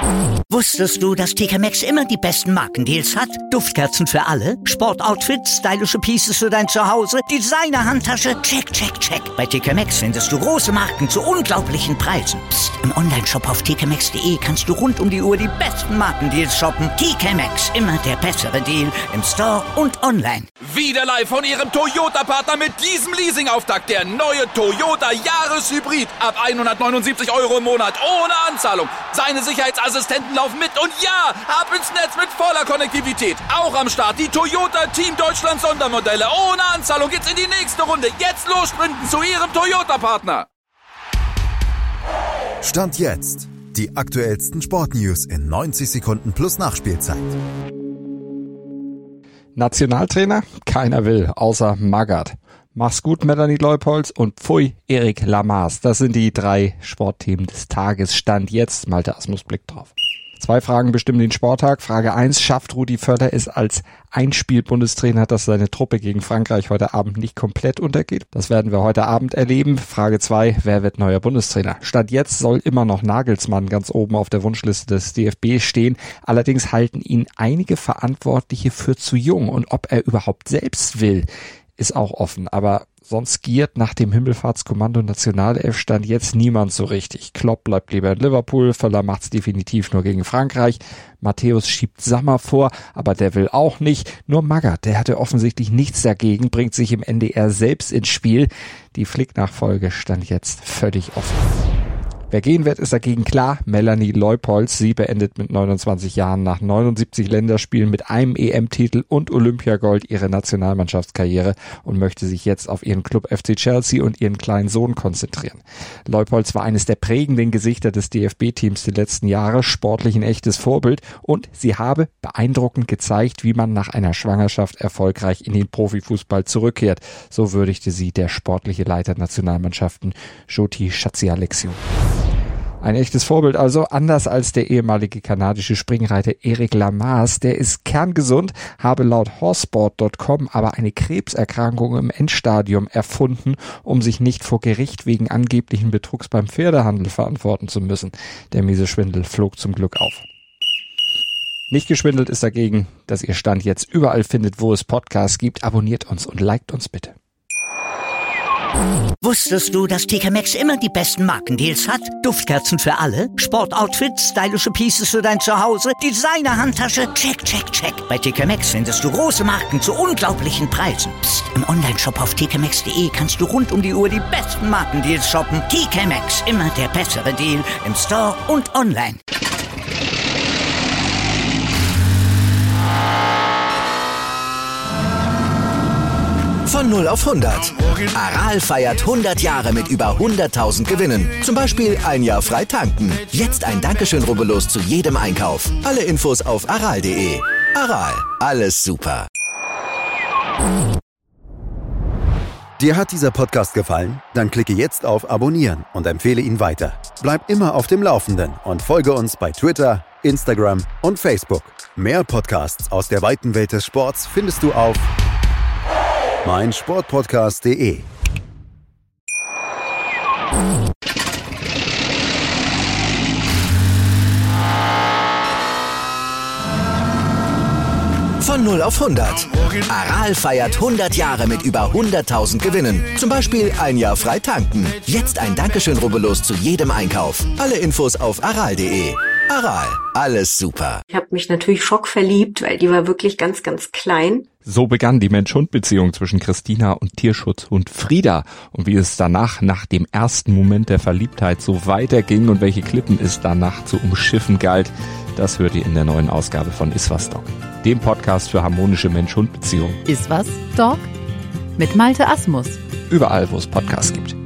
Wusstest du, dass TK Maxx immer die besten Markendeals hat? Duftkerzen für alle, Sportoutfits, stylische Pieces für dein Zuhause, Designer-Handtasche, check, check, check. Bei TK Maxx findest du große Marken zu unglaublichen Preisen. Psst. Im Onlineshop auf tkmaxx.de kannst du rund um die Uhr die besten Markendeals shoppen. TK Maxx, immer der bessere Deal im Store und online. Wieder live von Ihrem Toyota-Partner mit diesem Leasing-Auftakt. Der neue Toyota Jahreshybrid. Ab 179 € im Monat. Ohne Anzahlung. Seine Sicherheitsassistenten laufen mit. Und ja, ab ins Netz mit voller Konnektivität. Auch am Start die Toyota Team Deutschland Sondermodelle. Ohne Anzahlung geht's in die nächste Runde. Jetzt los sprinten zu Ihrem Toyota-Partner. Stand jetzt. Die aktuellsten Sportnews in 90 Sekunden plus Nachspielzeit. Nationaltrainer? Keiner will, außer Magath. Mach's gut, Melanie Leupolz, und pfui, Erik Lamaß. Das sind die 3 Sportthemen des Tages. Stand jetzt, Malte Asmus Blick drauf. 2 Fragen bestimmen den Sporttag. Frage 1, schafft Rudi Völler es als Einspiel-Bundestrainer, dass seine Truppe gegen Frankreich heute Abend nicht komplett untergeht? Das werden wir heute Abend erleben. Frage 2, wer wird neuer Bundestrainer? Stand jetzt soll immer noch Nagelsmann ganz oben auf der Wunschliste des DFB stehen. Allerdings halten ihn einige Verantwortliche für zu jung. Und ob er überhaupt selbst will, ist auch offen. Aber sonst giert nach dem Himmelfahrtskommando Nationalelf Stand jetzt niemand so richtig. Klopp bleibt lieber in Liverpool, Völler macht's definitiv nur gegen Frankreich. Matthäus schiebt Sammer vor, aber der will auch nicht. Nur Magath, der hatte offensichtlich nichts dagegen, bringt sich im NDR selbst ins Spiel. Die Flick-Nachfolge stand jetzt völlig offen. Wer gehen wird, ist dagegen klar. Melanie Leupolz. Sie beendet mit 29 Jahren nach 79 Länderspielen mit einem EM-Titel und Olympiagold ihre Nationalmannschaftskarriere und möchte sich jetzt auf ihren Club FC Chelsea und ihren kleinen Sohn konzentrieren. Leupolz war eines der prägenden Gesichter des DFB-Teams der letzten Jahre, sportlich ein echtes Vorbild, und sie habe beeindruckend gezeigt, wie man nach einer Schwangerschaft erfolgreich in den Profifußball zurückkehrt. So würdigte sie der sportliche Leiter Nationalmannschaften Jyoti Chatzialexiou. Ein echtes Vorbild also, anders als der ehemalige kanadische Springreiter Erik Lamaß. Der ist kerngesund, habe laut Horsesport.com aber eine Krebserkrankung im Endstadium erfunden, um sich nicht vor Gericht wegen angeblichen Betrugs beim Pferdehandel verantworten zu müssen. Der miese Schwindel flog zum Glück auf. Nicht geschwindelt ist dagegen, dass ihr Stand jetzt überall findet, wo es Podcasts gibt. Abonniert uns und liked uns bitte. Wusstest du, dass TK Maxx immer die besten Markendeals hat? Duftkerzen für alle, Sportoutfits, stylische Pieces für dein Zuhause, Designer-Handtasche, check, check, check. Bei TK Maxx findest du große Marken zu unglaublichen Preisen. Psst. Im Onlineshop auf tkmaxx.de kannst du rund um die Uhr die besten Markendeals shoppen. TK Maxx, immer der bessere Deal im Store und online. Von 0 auf 100. Aral feiert 100 Jahre mit über 100.000 Gewinnen. Zum Beispiel ein Jahr frei tanken. Jetzt ein Dankeschön, rubbellos zu jedem Einkauf. Alle Infos auf aral.de. Aral, alles super. Dir hat dieser Podcast gefallen? Dann klicke jetzt auf Abonnieren und empfehle ihn weiter. Bleib immer auf dem Laufenden und folge uns bei Twitter, Instagram und Facebook. Mehr Podcasts aus der weiten Welt des Sports findest du auf meinsportpodcast.de. Von 0 auf 100. Aral feiert 100 Jahre mit über 100.000 Gewinnen. Zum Beispiel ein Jahr frei tanken. Jetzt ein Dankeschön, rubbellos zu jedem Einkauf. Alle Infos auf aral.de. Aral, alles super. Ich habe mich natürlich schockverliebt, weil die war wirklich ganz, ganz klein. So begann die Mensch-Hund-Beziehung zwischen Christina und Tierschutzhund Frieda. Und wie es danach, nach dem ersten Moment der Verliebtheit, so weiterging und welche Klippen es danach zu umschiffen galt, das hört ihr in der neuen Ausgabe von Iswas Dog, dem Podcast für harmonische Mensch-Hund-Beziehungen. Iswas Dog mit Malte Asmus. Überall, wo es Podcasts gibt.